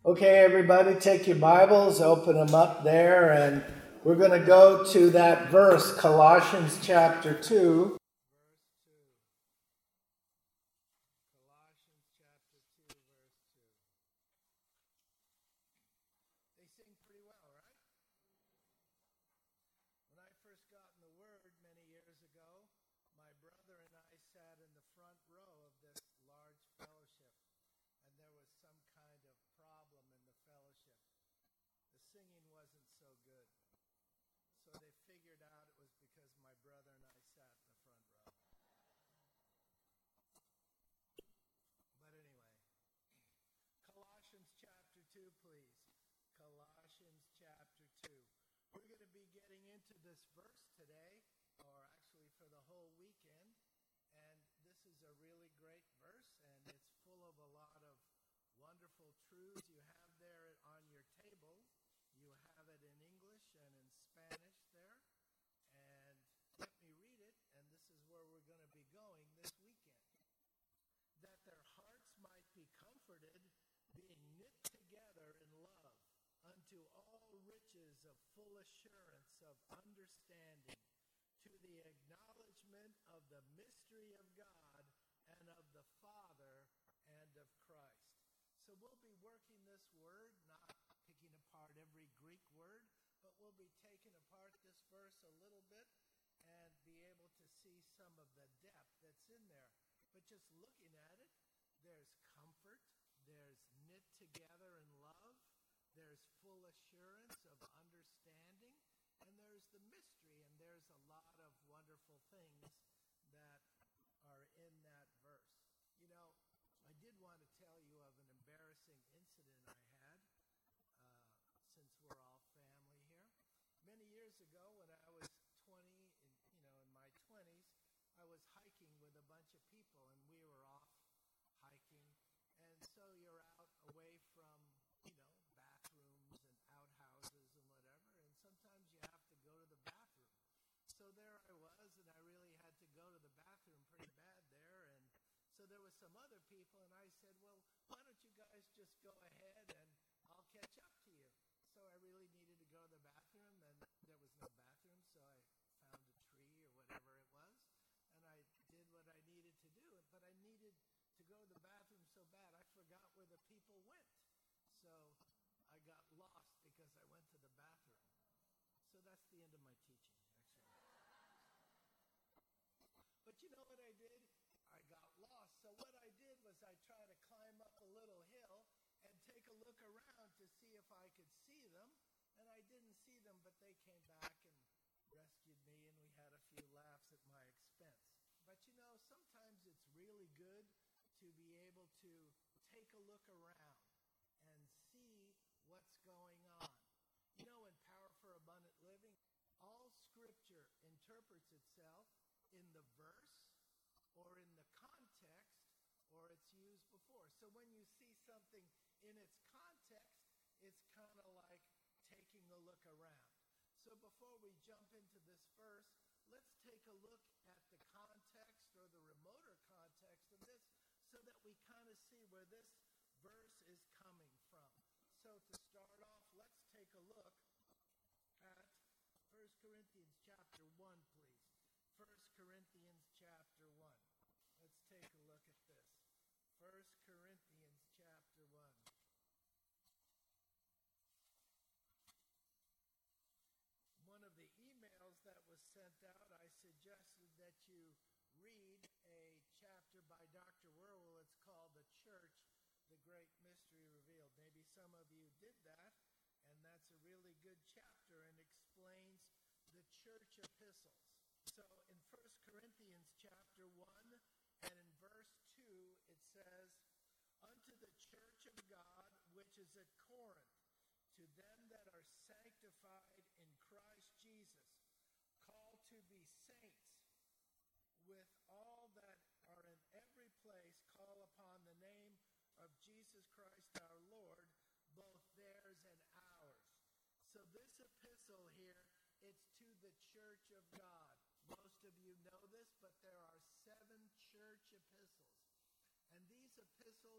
Okay, everybody, take your Bibles, open them up there, and we're going to go to that verse, Colossians chapter 2. They sing pretty well, right? When I first got in the Word many years ago, my brother and I sat in the front row of this large fellowship, and there was some kind of problem in the fellowship. The singing wasn't so good. So they figured out it was because my brother and I sat in the front row. But anyway, Colossians chapter 2, please. Colossians chapter 2. We're going to be getting into this verse today, or actually for the whole weekend. And this is a really great verse, and it's full of a lot of wonderful truths. You have there on your table. You have it in English and in Spanish there. And let me read it, and this is where we're going to be going this weekend. That their hearts might be comforted, being knit together in love, unto all riches of full assurance of understanding, to the acknowledgement of the mystery of God and of the Father and of Christ. So we'll be working this word, not picking apart every Greek word, but we'll be taking apart this verse a little bit and be able to see some of the depth that's in there. But just looking at it, there's comfort, there's knit together in love, there's full assurance of understanding, and there's the mystery, and there's a lot of wonderful things that are in that verse. You know, I did want to tell you of an embarrassing incident I had, since we're all family here. Many years ago, when I was 20, in my 20s, I was hiking with a bunch of people, and we were off hiking. And so you're out away from, bathrooms and outhouses and whatever, and sometimes you have to go to the bathroom. So there I was, and I really had to go to the bathroom pretty bad there, and so there was some other people, and I said, well, why don't you guys just go ahead, and I'll catch up to you. So I really needed to go to the bathroom, and there was no bathroom, so I found a tree or whatever it was, and I did what I needed to do, but I needed to go to the bathroom so bad, I forgot where the people went. So I got lost because I went to the bathroom. So that's the end of my teaching, actually. But you know what I did? I got lost. So what I did was I tried to climb up a little hill and take a look around to see if I could see them. And I didn't see them, but they came back and rescued me, and we had a few laughs at my expense. But sometimes it's really good to be able to take a look around and see what's going on. In Power for Abundant Living, all Scripture interprets itself in the verse or in the context, or it's used before. So when you see something in its context, it's kind of like taking a look around. So before we jump into this verse, let's take a look at the context or the remoter context of this so that we kind of see where this verse is coming from. So to start off, let's take a look at 1 Corinthians chapter 1, please. 1 Corinthians chapter 1. Let's take a look at this. 1 Corinthians chapter 1. One of the emails that was sent out, I suggested that you read a chapter by Dr. Werwell. It's called The Church, The Great Mystery Revealed. Maybe some of you did that, and that's a really good chapter and explains the church epistles. So in 1 Corinthians chapter 1 and in verse 2, it says, unto the church of God which is at Corinth, to them that are sanctified in Christ Jesus, called to be saints, with all that are in every place call upon the name of Jesus Christ our Lord, both theirs and ours. So this epistle here, it's to the church of God. Most of you know this, but there are 7 church epistles. And these epistles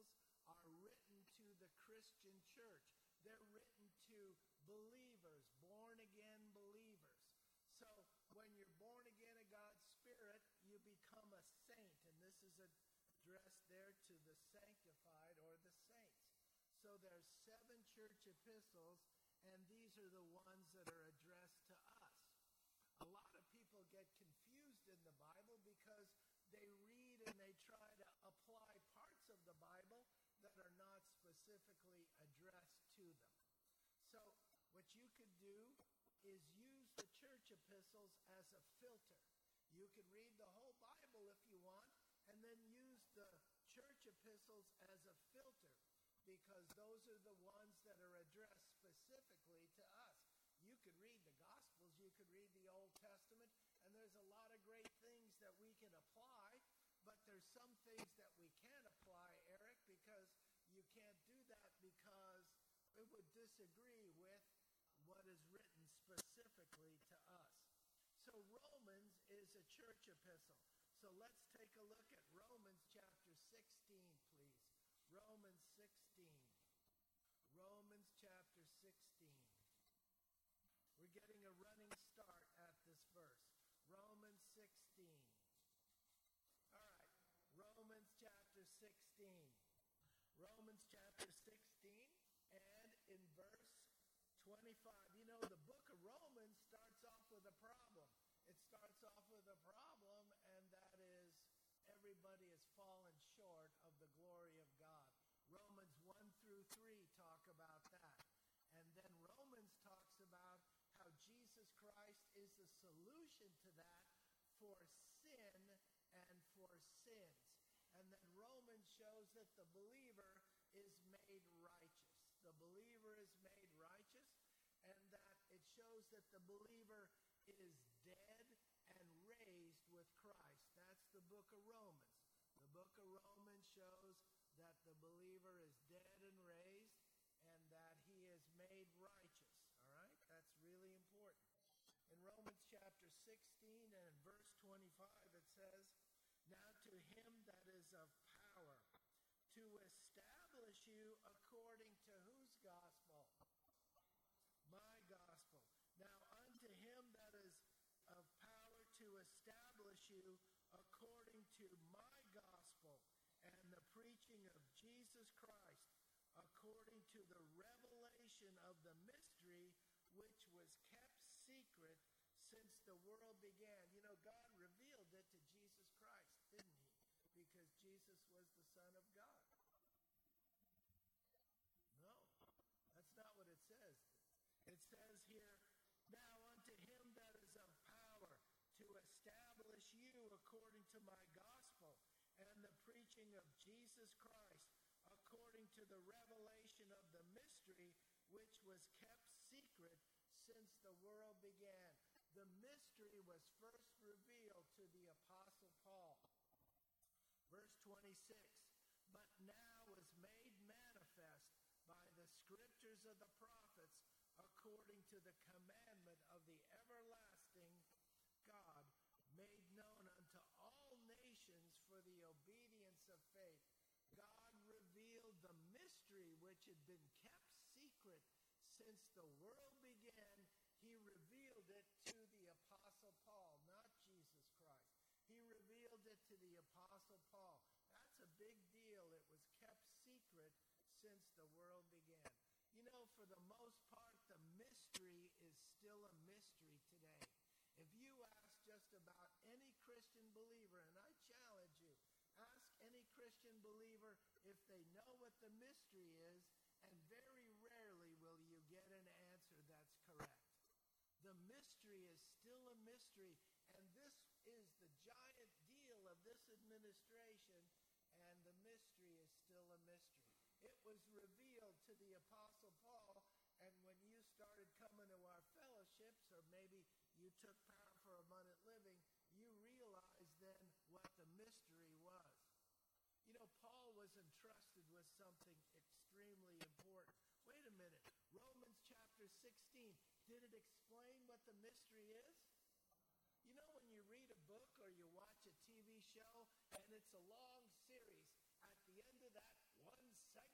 are written to the Christian church. They're written to believers, born-again believers. So when you're born again of God's Spirit, you become a saint. And this is addressed there to the sanctified or the saints. So there's 7 church epistles, and these are the ones that are addressed to us. A lot of people get confused in the Bible because they read and they try to apply parts of the Bible that are not specifically addressed to them. So what you could do is use the church epistles as a filter. You could read the whole Bible if you want, and then use the church epistles as a filter, because those are the ones that are addressed specifically to us. You could read the Gospels, you could read the Old Testament, and there's a lot of great things that we can apply, but there's some things that we can't apply, Eric, because you can't do that because it would disagree with what is written specifically to us. So Romans is a church epistle. So let's take a look at Romans chapter 16, please. Romans 16. Romans chapter 16. We're getting a running start at this verse. Romans 16. All right. Romans chapter 16. Romans chapter 16 and in verse 25. You know, the book of Romans starts off with a problem. It starts off with a problem, and that is everybody has fallen short of the glory of God. Romans 1 through 3 talk about that. And then Romans talks about how Jesus Christ is the solution to that for sin and for sins. And then Romans shows that the believer is made righteous. The believer is made righteous, and that it shows that the believer is dead and raised with Christ. That's the book of Romans. The book of Romans shows that the believer is dead and raised, and that he is made righteous. All right? That's really important. In Romans chapter 16 and in verse 25, it says, "Now to him that is of power, to establish you according to whose gospel? My gospel. Now unto him that is of power to establish you according to my gospel and the preaching of Jesus Christ, according to the revelation of the mystery which was kept secret since the world began." You know, God revealed it to Jesus Christ, didn't he? Because Jesus was the Son of God. No, that's not what it says. It says here, "Now unto him that is of power to establish you according to my gospel and the preaching of Jesus Christ, according to the revelation of the mystery which was kept secret since the world began." The mystery was first revealed to the Apostle Paul. Verse 26, "But now was made manifest by the scriptures of the prophets, according to the commandment of the everlasting God, made known unto all nations for the obedience of faith." God revealed the mystery which had been kept secret since the world began. He revealed it to the Apostle Paul, not Jesus Christ. He revealed it to the Apostle Paul. That's a big deal. It was kept secret since the world began. You know, for the most part, the mystery is still a mystery today. If you ask just about any Christian believer, and I challenge you, ask any Christian believer if they know what the mystery is, and very rarely will you get an answer that's correct. The mystery is still a mystery, and this is the giant deal of this administration, and the mystery is still a mystery. It was revealed to the Apostle Paul, and when you started coming to our fellowships, or maybe you took Power for Abundant Living, you realized then what the mystery was. You know, Paul was entrusted with something extremely important. Wait a minute. Romans chapter 16. Did it explain what the mystery is? You know, when you read a book or you watch a TV show and it's a long series, at the end of that 1 second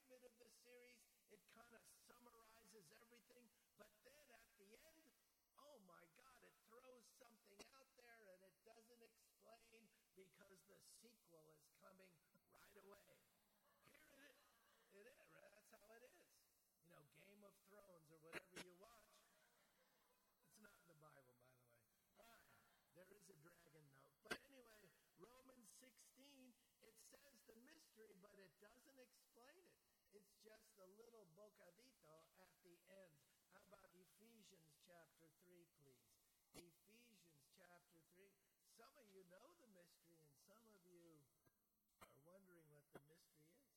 it kind of summarizes everything. But then at the end, oh my God, it throws something out there and it doesn't explain because the sequel is coming right away. Here it is. It is. That's how it is. You know, Game of Thrones or whatever you watch. It's not in the Bible, by the way. All right. There is a dragon note. But anyway, Romans 16, it says the mystery, but it doesn't explain it. It's just a little bocadito at the end. How about Ephesians chapter 3, please? Ephesians chapter 3. Some of you know the mystery, and some of you are wondering what the mystery is.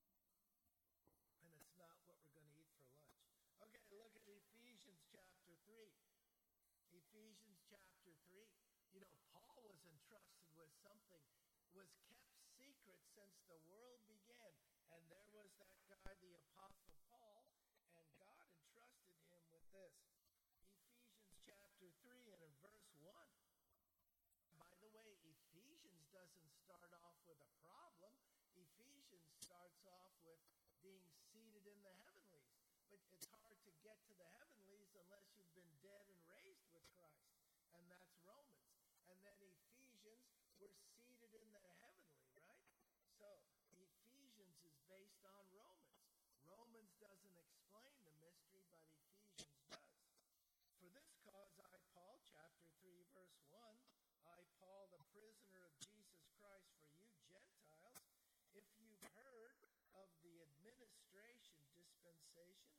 And it's not what we're going to eat for lunch. Okay, look at Ephesians chapter 3. Ephesians chapter 3. You know, Paul was entrusted with something, was kept secret since the world began. And there was that guy, the Apostle Paul, and God entrusted him with this. Ephesians chapter 3 and in verse 1. By the way, Ephesians doesn't start off with a problem. Ephesians starts off with being seated in the heavenlies. But it's hard to get to the heavenlies unless you've been dead and raised with Christ. And that's Romans. And then Ephesians, we're seated in the heavenly, right? So Ephesians is based on Romans. Romans doesn't explain the mystery, but Ephesians does. For this cause I, Paul, chapter 3, verse 1, I, Paul, the prisoner of Jesus Christ for you Gentiles, if you've heard of the dispensation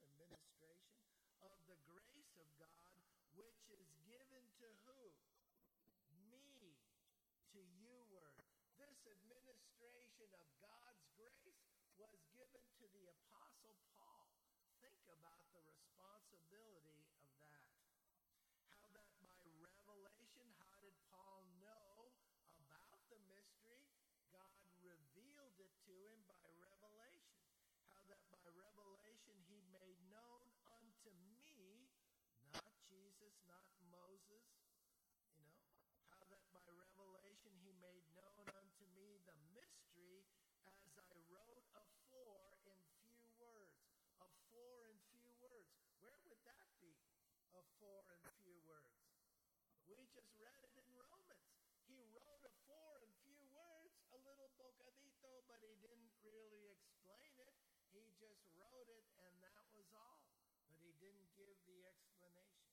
of the grace of God, which is given to who? Me, to you word. This administration of God's grace was given to the Apostle Paul. Think about the responsibility of that. How that by revelation, how did Paul know about the mystery? God revealed it to him by revelation. How that by revelation he made known unto me, not Jesus, not Moses, you know. How that by revelation he made known unto me the mystery as I wrote afore in few words. Afore in few words. Where would that be? Afore in few words. We just read it in Romans. He wrote afore in few words, a little bocadito, but he didn't really explain it. He just wrote it, and that was all. But he didn't give the explanation.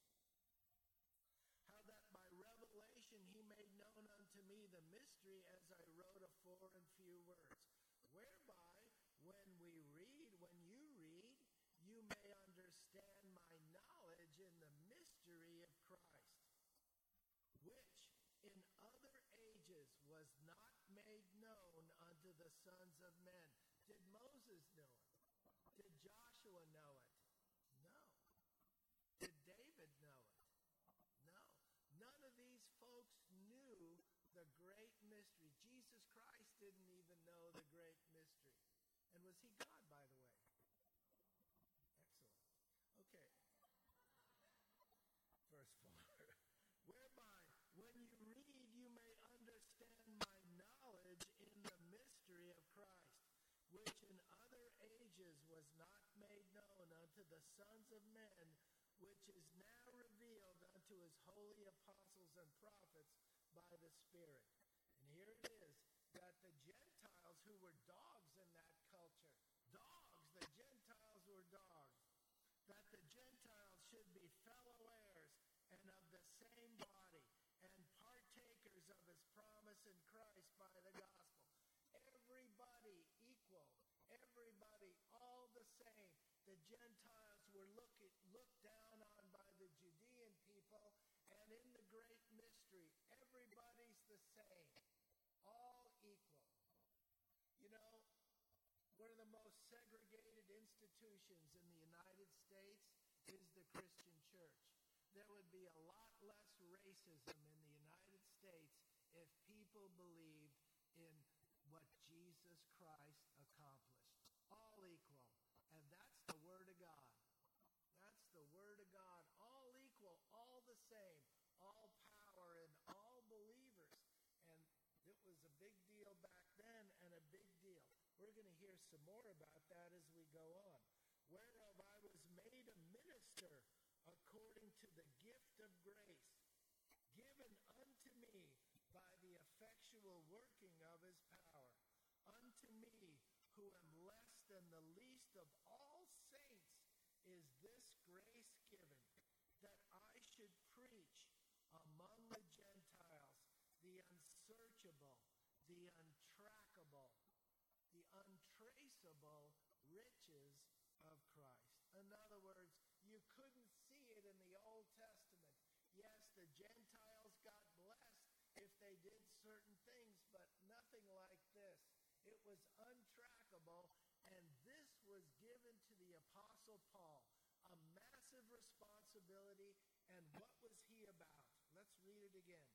How that by revelation he made known unto me the mystery as I wrote afore in few words. Whereby, when you read, you may understand my knowledge in the mystery of Christ, which in other ages was not made known unto the sons of men. Did Moses know it? Did Joshua know it? No. Did David know it? No. None of these folks knew the great mystery. Jesus Christ didn't even know the great mystery. And was he God, by the way? Excellent. Okay. Verse 4. Whereby, when you read, you may understand my knowledge in the mystery of Christ, which in other ages was not made known unto the sons of men, which is now revealed unto his holy apostles and prophets by the Spirit. And here it is, that the Gentiles who were dogs in that culture, the Gentiles were dogs, that the Gentiles should be fellow heirs and of the same body, and partakers of his promise in Christ by the gospel. Everybody equal. Everybody all the same. The Gentiles were looked down on by the Judean people, and in the great mystery, everybody's the same. All equal. You know, one of the most segregated institutions in the United States is the Christian church. There would be a lot less racism in the United States if people believed in what Jesus Christ accomplished. All equal. And that's the Word of God. That's the Word of God. All equal, all the same, all power and all believers. And it was a big deal back then and a big deal. We're going to hear some more about that as we go on. whereof I was made a minister according to the gift of grace, given unto me by the effectual working of his power. Unto me, who am less than the least of all saints, is this grace given, that I should preach among the Gentiles the unsearchable, the untrackable, the untraceable riches of Christ. In other words, you couldn't see it in the Old Testament. Yes, the Gentiles got blessed if they did certain things, but nothing like this. It was untrackable, and this was given to the Apostle Paul, a massive responsibility, and what was he about? Let's read it again.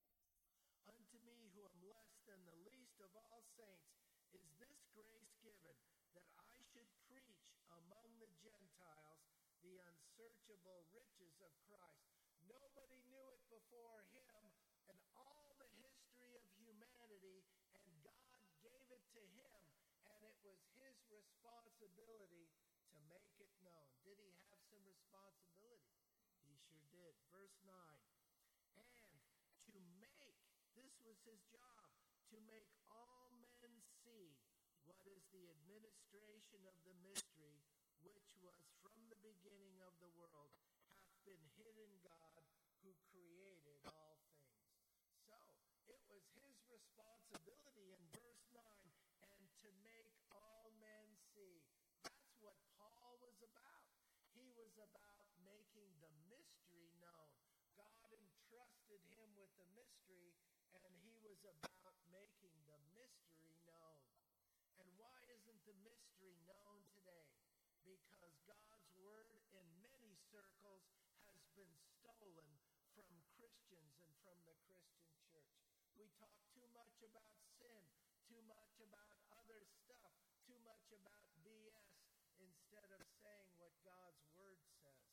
Unto me, who am less than the least of all saints, is this grace given, that I should preach among the Gentiles the unsearchable riches of Christ. Nobody knew it before him in all the history of humanity, and God gave it to him, and it was his responsibility to make it known. Did he have some responsibility? He sure did. Verse 9, and to make, this was his job, to make all men see what is the administration of the mystery, which was from the beginning of the world, hath been hid in God, who created all things. So, it was his responsibility in verse 9, and to make all men see. That's what Paul was about. He was about making the mystery known. God entrusted him with the mystery, and he was about making the mystery known. And why isn't the mystery known today? Because God's word in many circles has been stolen from Christians and from the Christian church. We talk too much about sin, too much about other stuff, too much about BS, instead of saying what God's word says.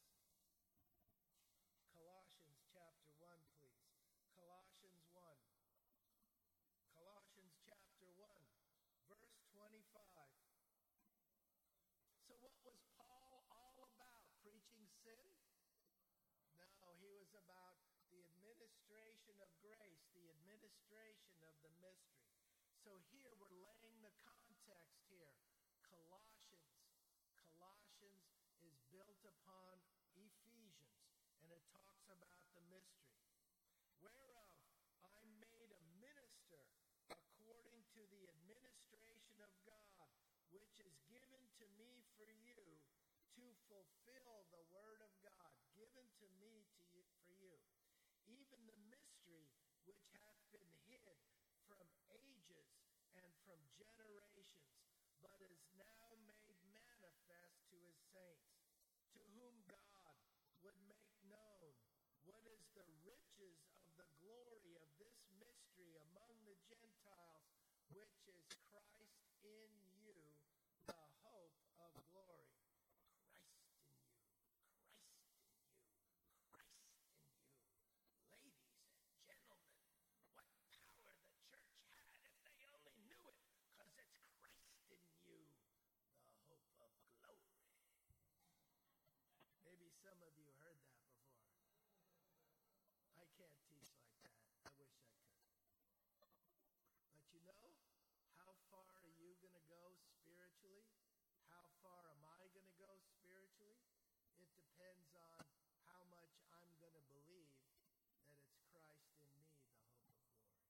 Colossians chapter 1, please. Colossians 1. Colossians chapter 1, verse 25. So what was Paul all about? Preaching sin? No, he was about the administration of grace, the administration of the mystery. So here we're laying the context here. Colossians. Colossians is built upon Ephesians, and it talks about the mystery. Whereof I made a minister according to the administration of God, which is given to me for you, to fulfill the word of God, given to me for you, even the mystery which hath been hid from ages and from generations, but is now made manifest to his saints, to whom God would make known what is the riches of the glory of this mystery among the Gentiles, which is Christ in you, the hope of glory. Christ in you, Christ in you, Christ in you. Ladies and gentlemen, what power the church had if they only knew it, because it's Christ in you, the hope of glory. Maybe some of you heard that before. I can't teach like that. I wish I could. But you know, how far are you going to go spiritually? How far am I going to go spiritually? It depends on how much I'm going to believe that it's Christ in me, the hope of glory.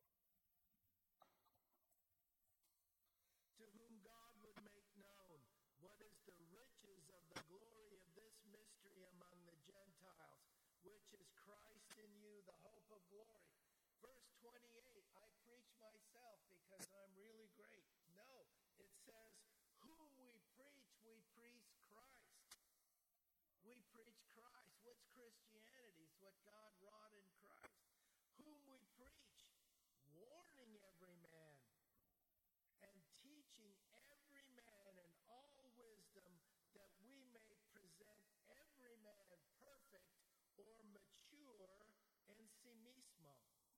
To whom God would make known what is the riches of the glory of this mystery among the Gentiles, which is Christ in you, the hope of glory. Verse 28, I preach myself because I'm really great. No, it says, whom we preach Christ. We preach Christ. What's Christianity? It's what God wrought in Christ. Whom we preach, warning every man and teaching every man in all wisdom, that we may present every man perfect or mature in simismo,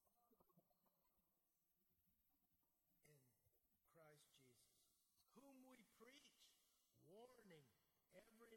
in Christ Jesus. Whom we preach, warning every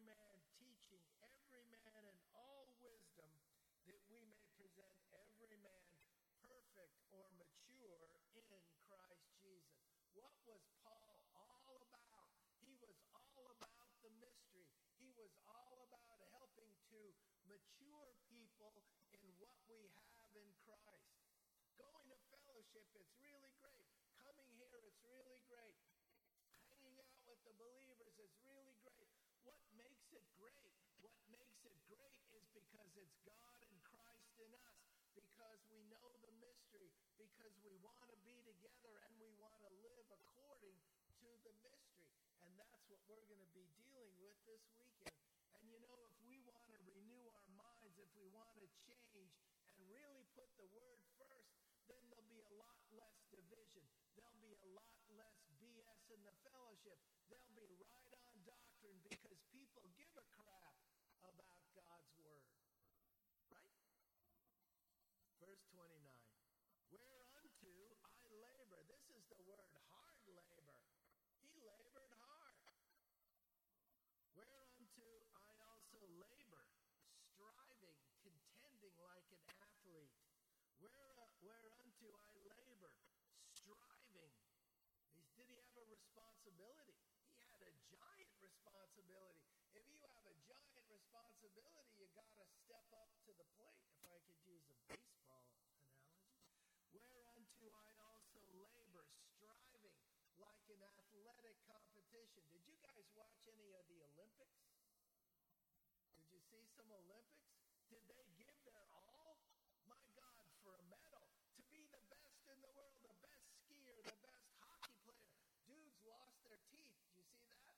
or mature in Christ Jesus. What was Paul all about? He was all about the mystery. He was all about helping to mature people in what we have in Christ. Going to fellowship, it's really great. Coming here, it's really great. Hanging out with the believers is really great. What makes it great? What makes it great is because it's God and Christ in us, because we know the mystery, because we want to be together and we want to live according to the mystery. And that's what we're going to be dealing with this weekend. And you know, if we want to renew our minds, if we want to change and really put the word first, then there'll be a lot less division. There'll be a lot less BS in the fellowship. There'll be right on doctrine because people give a crap about God's word. Right? Verse 29. Whereunto I labor. This is the word hard labor. He labored hard. Whereunto I also labor, striving, contending like an athlete. Whereunto I labor, striving. Did he have a responsibility? He had a giant responsibility. If you have a giant responsibility, you got to step up to the plate, if I could use a baseball analogy. Whereunto I also labor, striving like an athletic competition. Did you guys watch any of the Olympics? Did you see some Olympics? Did they give their all? My God, for a medal. To be the best in the world, the best skier, the best hockey player. Dudes lost their teeth. Did you see that?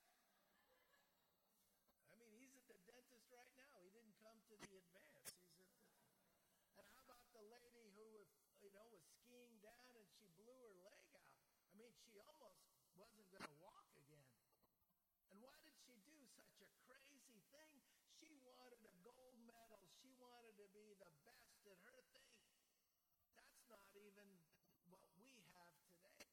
I mean, he's at the dentist right now. He didn't come to the advance. And how about the lady who was skiing down and she blew her leg out? I mean, she almost wasn't going to walk again. And why did she do such a crazy thing? She wanted a gold medal. She wanted to be the best at her thing. That's not even what we have today.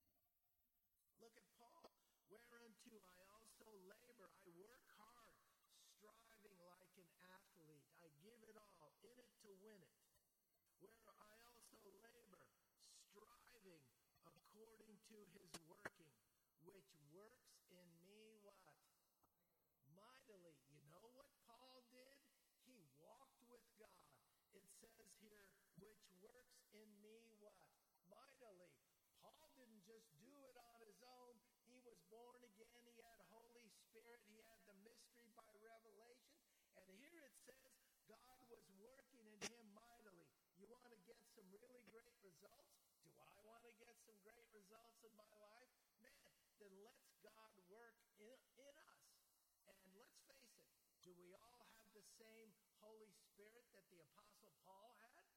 Look at Paul. Whereunto I also labor. I work hard, striving like an athlete. I give it all, in it to win it. Where I also labor, striving according to his working, which works in me what? Mightily. You know what Paul did? He walked with God. It says here, which works in me what? Mightily. Paul didn't just do it on his own. He was born again. He had Holy Spirit. He had the mystery by revelation. And here it says God was working in him mightily. You want to get some really great results? Do I want to get some great results in my life? Man, then let's God work in us. And let's face it, do we all have the same Holy Spirit that the Apostle Paul had?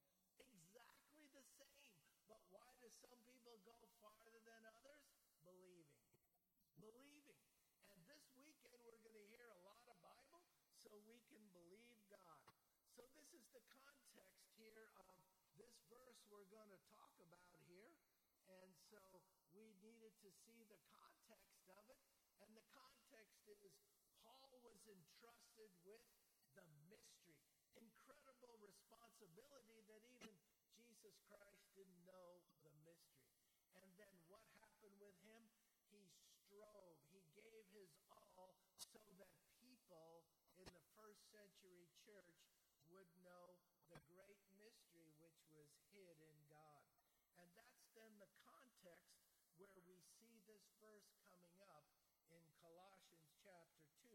Exactly the same. But why do some people go farther than others? Believing. Believing. And this weekend we're going to hear a lot of Bible so we can believe God. So this is the context here of this verse we're going to talk about here. And so we needed to see the context of it. And the context is Paul was entrusted with the mystery. Incredible responsibility that even Jesus Christ didn't know the mystery. And then what happened with him? He strove. He gave his all so that people in the first century church would know the great mystery which was hid in God. And that's then the context where we see this verse coming up in Colossians chapter 2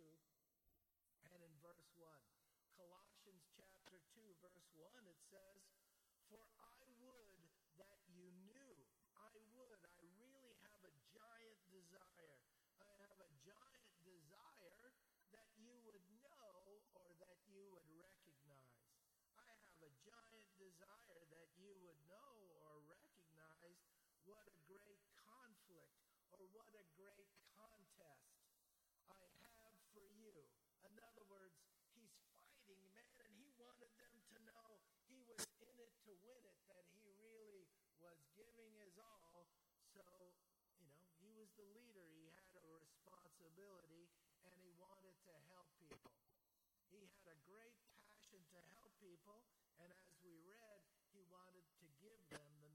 and in verse 1. Colossians chapter 2 verse 1, it says, for I would that you knew. I really have a giant desire. I have a giant desire that you would know or that you would recognize. I have a giant desire that you would know or recognize what a great conflict or what a great contest I have for you. In other words, he's fighting, man, and he wanted them to know he was in it to win it, that he really was giving his all. So, he was the leader. He had a responsibility, and he wanted to help people. He had a great passion to help people, and as we read, he wanted to give them the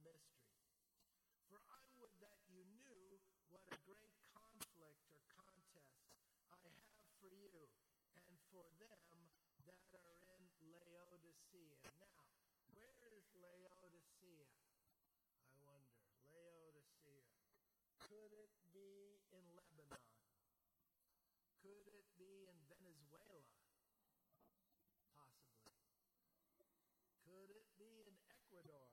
For I would that you knew what a great conflict or contest I have for you and for them that are in Laodicea. Now, where is Laodicea? I wonder. Laodicea. Could it be in Lebanon? Could it be in Venezuela? Possibly. Could it be in Ecuador?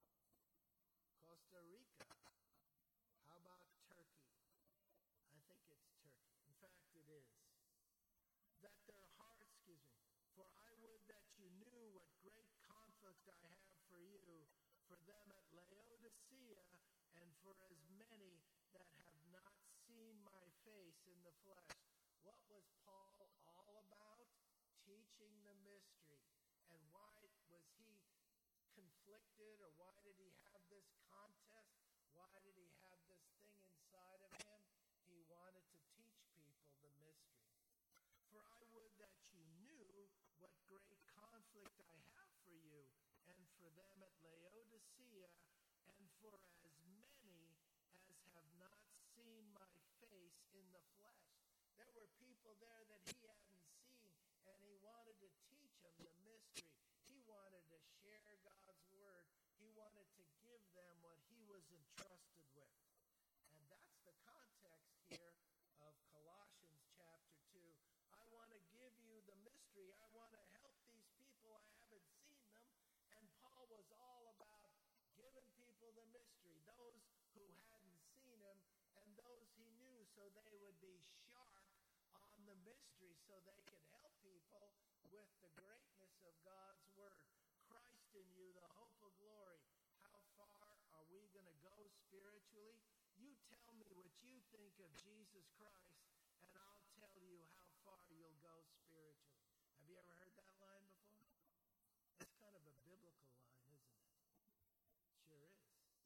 Costa Rica? How about Turkey? I think it's Turkey. In fact, it is. That their hearts, for I would that you knew what great conflict I have for you, for them at Laodicea, and for as many that have not seen my face in the flesh. What was Paul all about? Teaching the mystery. And why was he conflicted, or why did he have this contest? Why did he have this thing inside of him? He wanted to teach people the mystery. For I would that you knew what great conflict I have for you and for them at Laodicea, and for as many as have not seen my face in the flesh. There were people there that he hadn't seen, and he wanted to teach them the mystery. He wanted to share God's word. He wanted to give them what he was entrusted with. And that's the context here of Colossians chapter 2. I want to give you the mystery. I want to help these people. I haven't seen them. And Paul was all about giving people the mystery, those who hadn't seen him and those he knew, so they would be sharp on the mystery, so they could help people with the greatness of God's word. Christ in you, the hope of glory. How far are we going to go spiritually? You tell me what you think of Jesus Christ, and I'll tell you how far you'll go spiritually. Have you ever heard that line before? It's kind of a biblical line, isn't it? Sure is.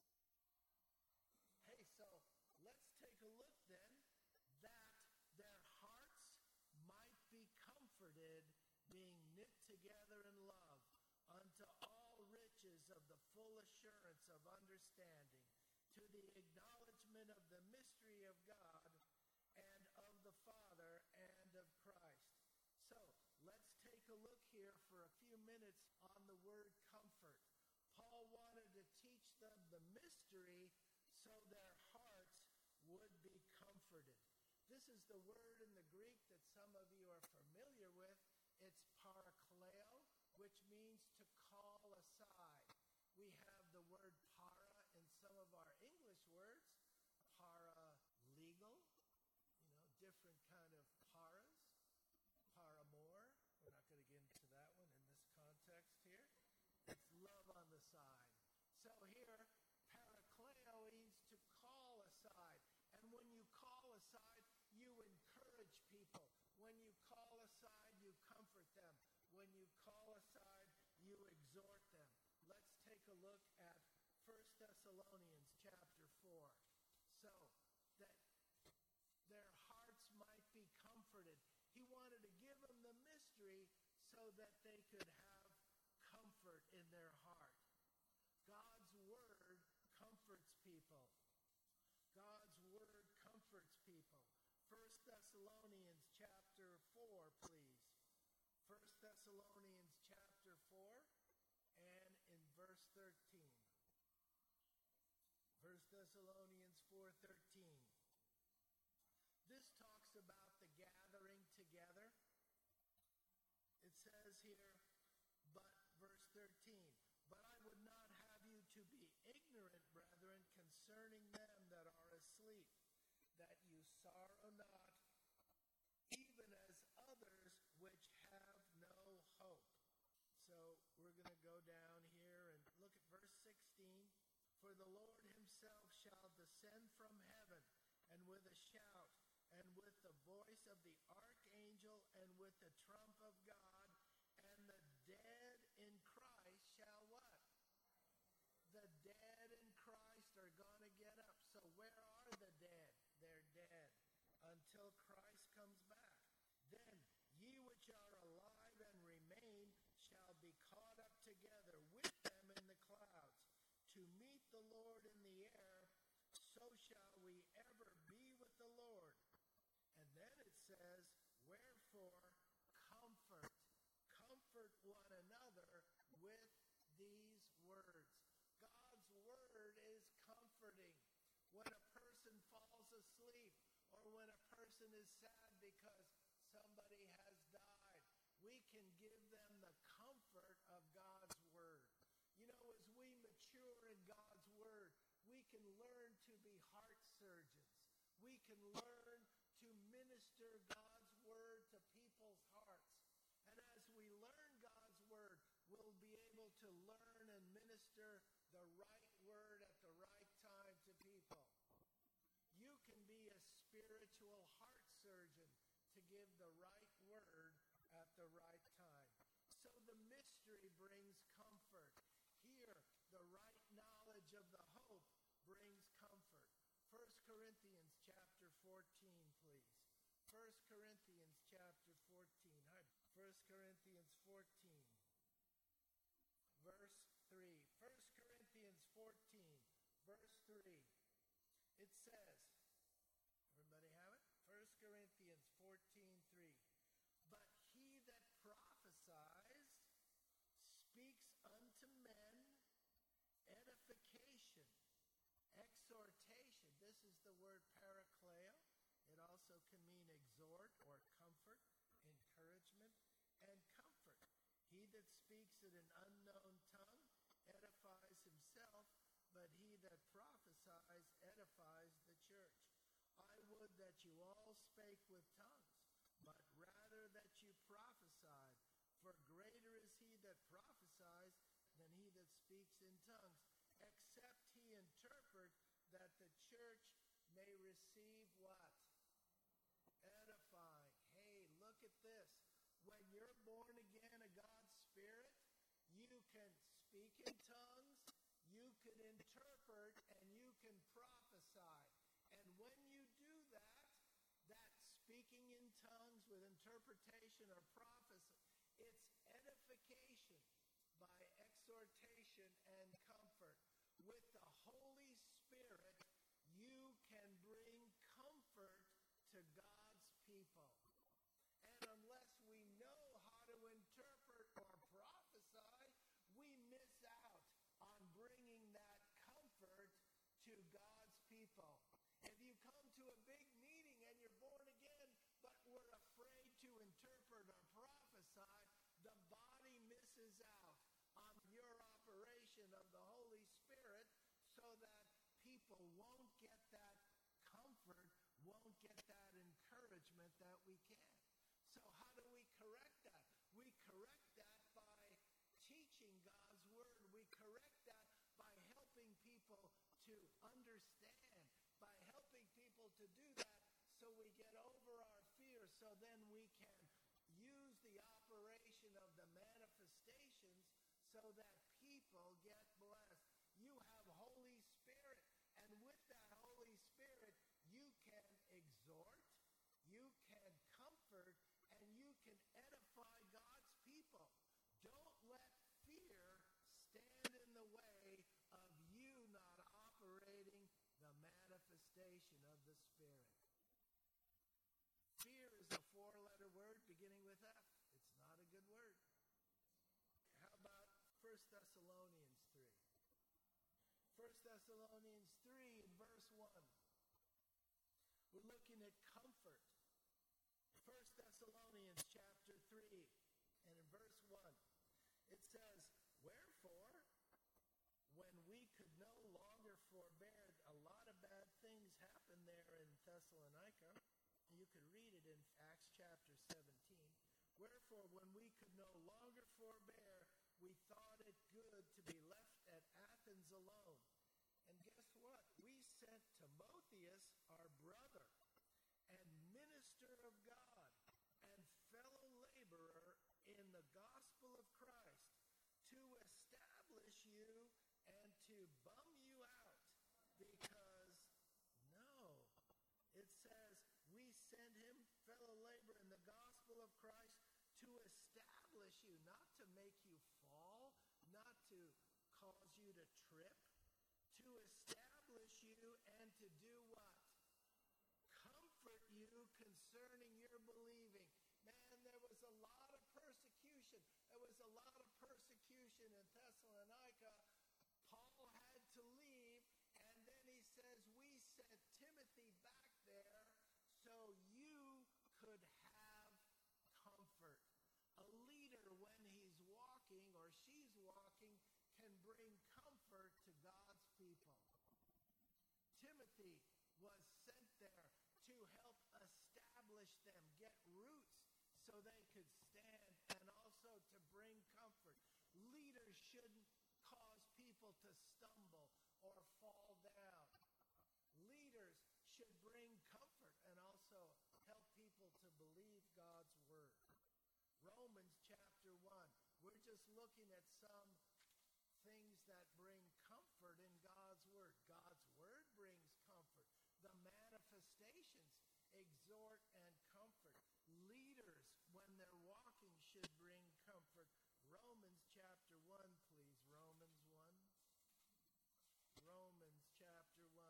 Hey, so let's take a look then, that their hearts might be comforted, being knit together in love, unto all riches of the full assurance of understanding, to the acknowledgement of the mystery of God and of the Father and of Christ. So, let's take a look here for a few minutes on the word comfort. Paul wanted to teach them the mystery so their hearts would be comforted. This is the word in the Greek that some of you are familiar with. It's parakleo, which means to call aside. We have the word para in some of our English words, paralegal, different kind of paras, paramour. We're not going to get into that one in this context here. It's love on the side. So here, parakleo means to call aside. And when you call aside, you encourage people. When you call aside, you comfort them. When you call aside, you exhort them. Let's take a look at 1 Thessalonians chapter 4. So that their hearts might be comforted. He wanted to give them the mystery so that they could have comfort in their heart. God's word comforts people. God's word comforts people. 1 Thessalonians chapter 4, please. 1 Thessalonians chapter 4 and in verse 13. 1 Thessalonians 4:13. This talks about the gathering together. It says here, but verse 13, but I would not have you to be ignorant, brethren, concerning them that are asleep, that you sorrow not, even as others which have no hope. So we're going to go down here and look at verse 16. For the Lord himself shall descend from heaven, and with a shout, and with the voice of the archangel, and with the trump of God, and the dead in Christ shall what? The dead in Christ are going to get up. So where are the dead? They're dead until Christ comes back. Then ye which are alive and remain shall be caught up together with them in the clouds to meet the Lord in the air, says, wherefore, comfort. Comfort one another with these words. God's word is comforting. When a person falls asleep or when a person is sad because somebody has died, we can give them the comfort of God's word. You know, as we mature in God's word, we can learn to be heart surgeons. We can learn to minister God's word to people's hearts. And as we learn God's word, we'll be able to learn and minister the right word at the right time to people. You can be a spiritual heart surgeon to give the right word at the right time. So the mystery brings comfort. Here, the right knowledge of the hope brings comfort. 1 Corinthians chapter 14, please. 1 Corinthians chapter 14. 1 Corinthians 14, verse 3. 1 Corinthians 14, verse 3. It says, everybody have it? 1 Corinthians 14:3. But he that prophesies speaks unto men edification, exhortation. This is the word parakleo. It also can mean exhort or comfort, encouragement, and comfort. He that speaks in an unknown tongue edifies himself, but he that prophesies edifies the church. I would that you all spake with tongues, but rather that you prophesied. For greater is he that prophesies than he that speaks in tongues, except he interpret, that the church may receive what? Edifying. Hey, look at this. When you're born again of God's Spirit, you can speak in tongues, you can interpret, and you can prophesy. And when you do that, that speaking in tongues with interpretation or prophecy, it's edification by exhortation and comfort. With the Holy Spirit, you can bring comfort to God's people. And unless we know how to interpret or prophesy, we miss out on bringing that comfort to God's people. If you come to a big meeting and you're born again, but we're afraid to interpret or prophesy, the body misses out on your operation of the Holy Spirit, so that people won't get that comfort, won't get that encouragement that we can. So how do we correct that? We correct that by teaching God's word. We correct that by helping people to understand, by helping people to do that, so we get over our fear, so then we can use the operation of the manifestations so that people get blessed. You have Holy Spirit, and with that Holy Spirit, you can exhort, you can comfort, and you can edify God's people. Don't let fear stand in the way of you not operating the manifestation of the Spirit. Fear is a four-letter word beginning with F. It's not a good word. How about 1 Thessalonians 3? 1 Thessalonians 3 in verse 1. We're looking at comfort. 1 Thessalonians chapter 3 and in verse 1. It says, wherefore, when we could no longer forbear, a lot of bad things happened there in Thessalonica. You could read it in Acts chapter 17. Wherefore, when we could no longer forbear, we thought it good to be left at Athens alone. And guess what? We sent Timotheus, our brother, and minister of God, and fellow laborer in the gospel of Christ, to establish you and to bum you out. Because, no, it says, we sent him, fellow laborer in the gospel of Christ, to establish you, not to make you fall, not to cause you to trip, to establish you and to do what? Comfort you concerning concerning your believing. Man, there was a lot of persecution. There was a lot of persecution in Thessalonica. Paul had to leave, and then he says, we sent Timothy back there so you could have comfort. A leader, when he's walking or she's walking, can bring comfort to God's people. Timothy was sent there to help establish them, get roots so they could stand, and also to bring comfort. Leaders shouldn't cause people to stumble or fall down. Leaders should bring comfort and also help people to believe God's word. Romans chapter 1. We're just looking at some things that bring comfort in God's word. God's word brings comfort. The manifestations exhort and comfort. Leaders, when they're walking, should bring comfort. Romans chapter 1, please. Romans 1. Romans chapter 1.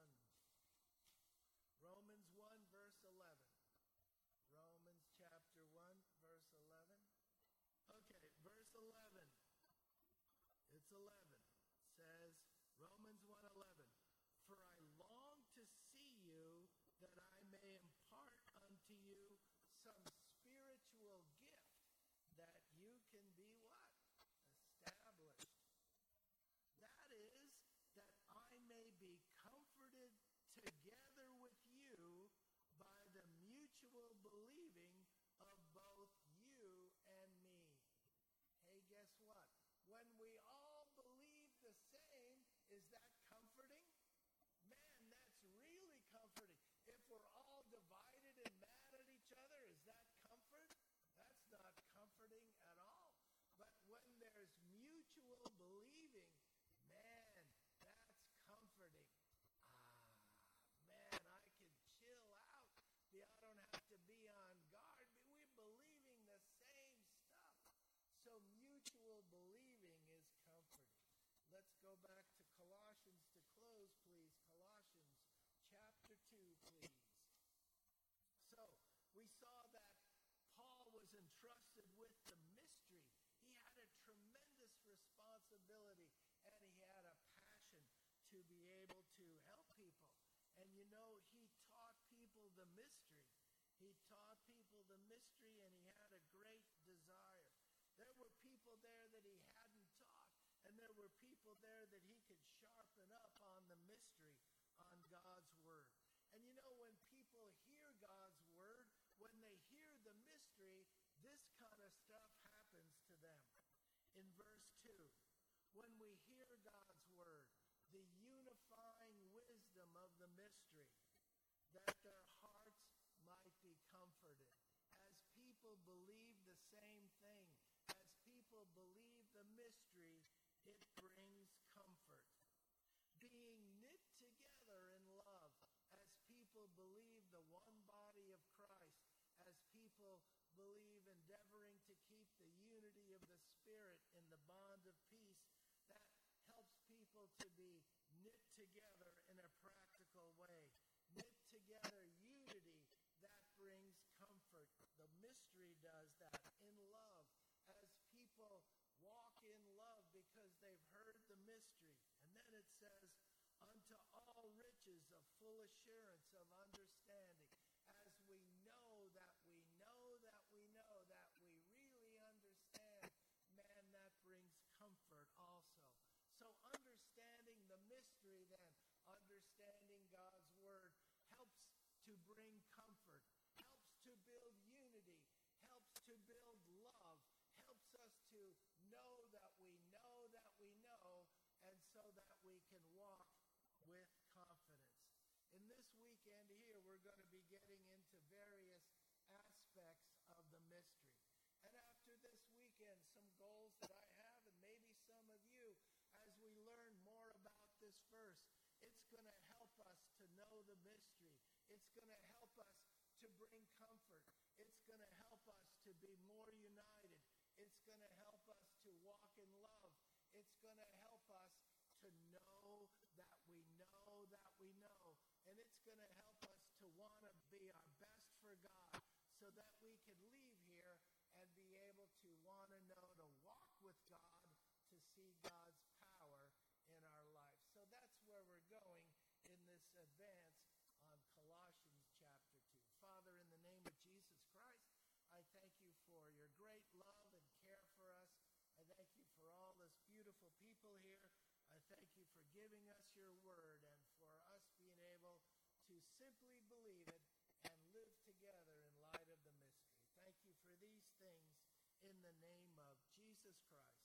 Romans 1, verse 11. Romans chapter 1, verse 11. Okay, verse 11. It's 11. It says, Romans 1:11. For I long to see you that I may impart unto you some spiritual gift that you can be what? Established. That is, that I may be comforted together with you by the mutual believing of both you and me. Hey, guess what? When we all believe the same, is that comforting? Man, that's really comforting. If we're all divided and mad at each other, is that comfort? That's not comforting at all. But when there's mutual believing, man, that's comforting. Man, I can chill out. I don't have to be on guard. We're believing the same stuff. So mutual believing is comforting. Let's go back to Colossians to close, please. Colossians chapter 2, please. So we saw that Paul was entrusted with the mystery. He had a tremendous responsibility, and he had a passion to be able to help people. And you know, he taught people the mystery. He taught people the mystery, and he had a great desire. There were people there that he hadn't taught, and there were people there that he could sharpen up on the mystery, on God's word. And you know, when people hear God's word, when they hear the mystery, this kind of stuff happens to them. In verse 2, when we hear God's word, the unifying wisdom of the mystery, that their hearts might be comforted. As people believe the same thing, as people believe the mystery, it brings comfort. Being knit together in love, as people believe the one body of Christ, as people believe endeavoring to keep the unity of the Spirit in the bond of peace, that helps people to be knit together in a practical way. Knit together unity, that brings comfort. The mystery does that in love. As people walk in love because they've heard the mystery. And then it says, unto all riches of full assurance of understanding. As we know that we know that we know that we really understand, man, that brings comfort also. So understanding the mystery then, understanding God's word, helps to bring comfort, helps to build unity, helps to build love, helps us to know that we know that we know, and so that we can walk with confidence. In this weekend here, we're going to be getting into various aspects of the mystery. And after this weekend, some goals that I have, and maybe some of you, as we learn more about this verse, it's going to help us to know the mystery. It's going to help us to bring comfort. It's going to help us to be more united. It's going to help us to walk in love. It's going to help us to know that we know that we know. And it's going to help us to want to be our best for God, want to know, to walk with God, to see God's power in our life. So that's where we're going in this advance on Colossians chapter 2. Father, in the name of Jesus Christ, I thank you for your great love and care for us. I thank you for all this beautiful people here. I thank you for giving us your word and for us being able to simply believe it and live together in light of the mystery. Thank you for these things in the name of Jesus Christ.